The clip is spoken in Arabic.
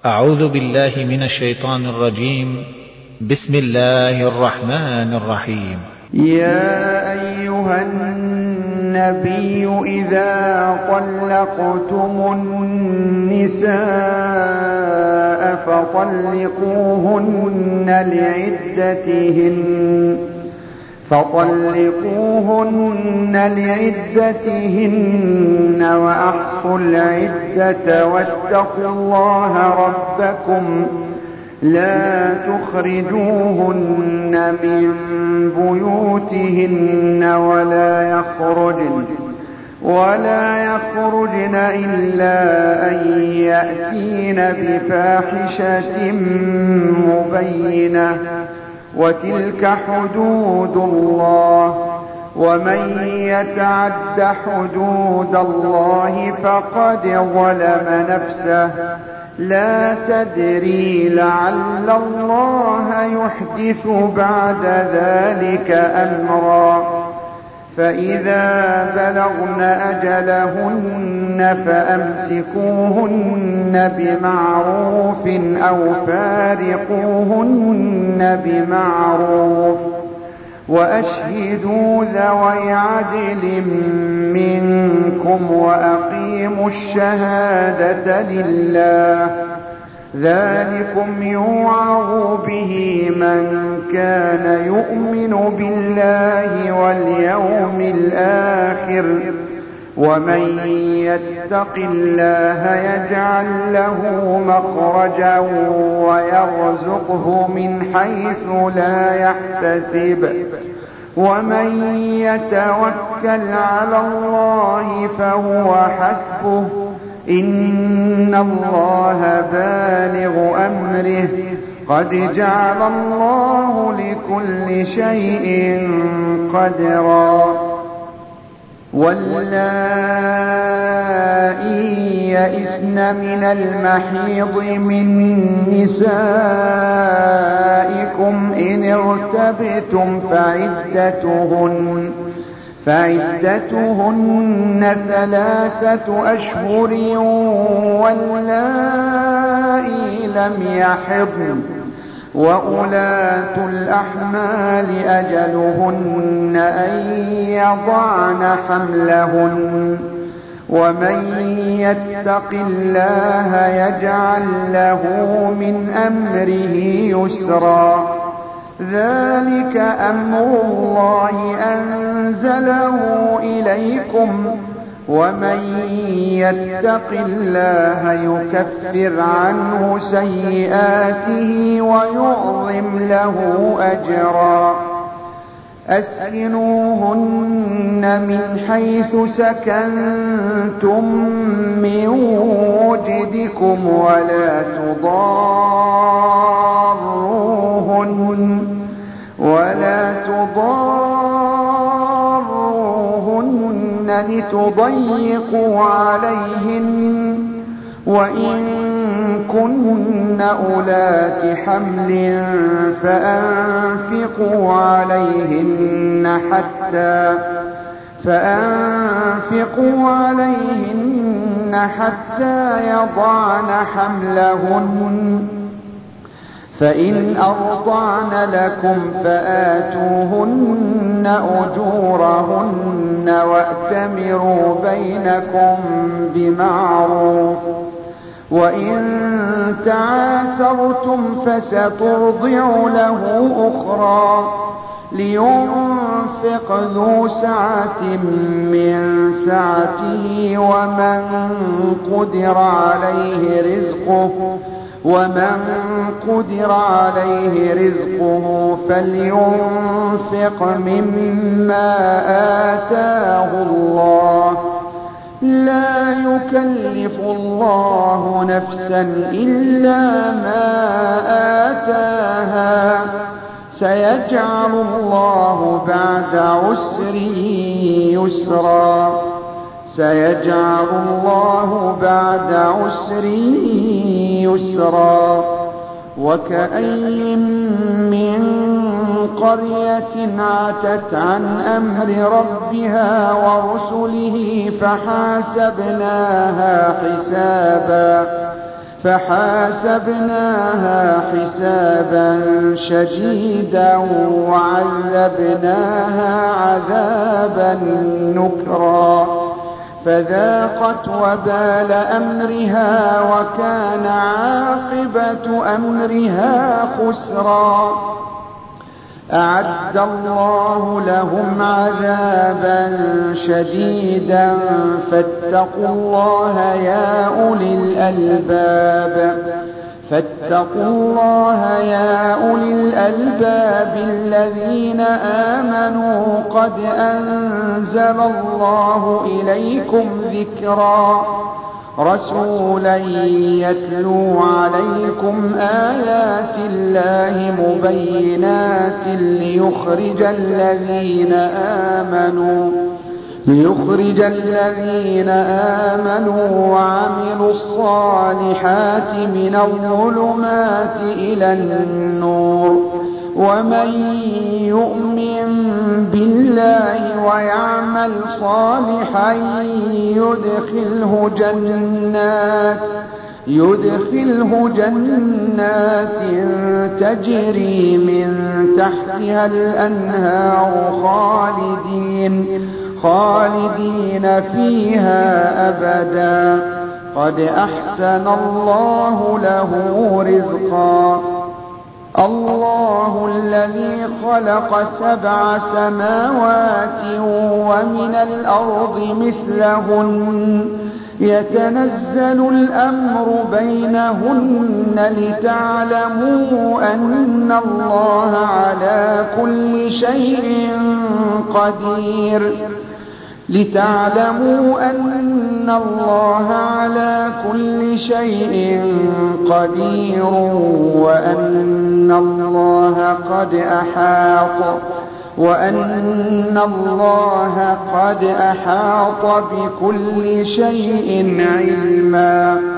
أعوذ بالله من الشيطان الرجيم. بسم الله الرحمن الرحيم. يا أيها النبي إذا طلقتم النساء فطلقوهن لعدتهن وأحصوا العدة واتقوا الله ربكم لا تخرجوهن من بيوتهن ولا يخرجن إلا أن يأتين بفاحشة مبينة وتلك حدود الله ومن يتعد حدود الله فقد ظلم نفسه لا تدري لعل الله يحدث بعد ذلك أمرا فإذا بلغن أجلهن فأمسكوهن بمعروف أو فارقوهن بمعروف وأشهدوا ذوي عدل منكم وأقيموا الشهادة لله ذلكم يوعظ به من كان يؤمن بالله واليوم الآخر ومن يتق الله يجعل له مخرجا ويرزقه من حيث لا يحتسب ومن يتوكل على الله فهو حسبه إن الله بالغ أمره قد جعل الله لكل شيء قدرا واللائي يئسن من المحيض من نسائكم إن ارتبتم فعدتهن 3 أشهر واللائي لم يحضن وأولاة الأحمال أجلهن أن يضعن حملهن ومن يتق الله يجعل له من أمره يسرا ذلك أمر الله أنزله إليكم ومن يتق الله يكفر عنه سيئاته ويعظم له أجرا أسكنوهن من حيث سكنتم من وجدكم ولا تضاروهن لتضيقوا عليهن وإن كن أولات حمل فأنفقوا عليهن حتى يضعن حملهن فإن أرضعن لكم فآتوهن أجورهن وأتمروا بينكم بمعروف وإن تعاسرتم فسترضع له أخرى لينفق ذو سعة من سعته ومن قدر عليه رزقه فلينفق مما آتاه الله لا يكلف الله نفسا إلا ما آتاها سيجعل الله بعد عسر يسرا وكأي من قرية عتت عن أمر ربها ورسله فحاسبناها حسابا شديدا وعذبناها عذابا نكرا فذاقت وبال أمرها وكان عاقبة أمرها خسرا أعد الله لهم عذابا شديدا فاتقوا الله يا أولي الألباب الذين آمنوا قد أنزل الله إليكم ذكرا رسولا يتلو عليكم آيات الله مبينات ليخرج الذين آمنوا وعملوا الصالحات من الظلمات إلى النور ومن يؤمن بالله ويعمل صالحا يدخله جنات تجري من تحتها الأنهار خالدين فيها أبدا قد أحسن الله له رزقا الله الذي خلق 7 سماوات ومن الأرض مثلهن يتنزل الأمر بينهن لتعلموا أن الله على كل شيء قدير وأن الله قد أحاط بكل شيء علما